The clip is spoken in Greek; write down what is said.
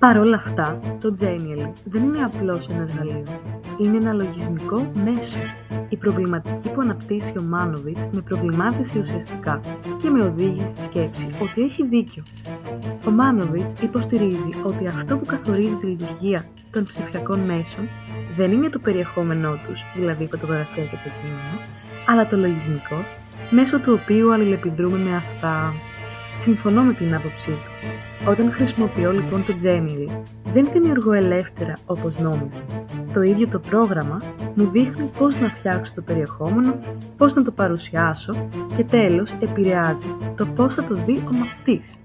Παρ' όλα αυτά, το Genially δεν είναι απλώς ένα εργαλείο. Είναι ένα λογισμικό μέσο. Η προβληματική που αναπτύσσει ο Μάνοβιτς με προβλημάτισε ουσιαστικά και με οδήγησε στη σκέψη ότι έχει δίκιο. Ο Μάνοβιτς υποστηρίζει ότι αυτό που καθορίζει τη λειτουργία των ψηφιακών μέσων δεν είναι το περιεχόμενό τους, δηλαδή η φωτογραφία και το κείμενο, αλλά το λογισμικό, μέσω του οποίου αλληλεπιδρούμε με αυτά. Συμφωνώ με την άποψή του. Όταν χρησιμοποιώ λοιπόν το Genially, δεν δημιουργώ ελεύθερα όπως νόμιζα. Το ίδιο το πρόγραμμα μου δείχνει πώς να φτιάξω το περιεχόμενο, πώς να το παρουσιάσω και τέλος επηρεάζει το πώς θα το δει ο μαθητής.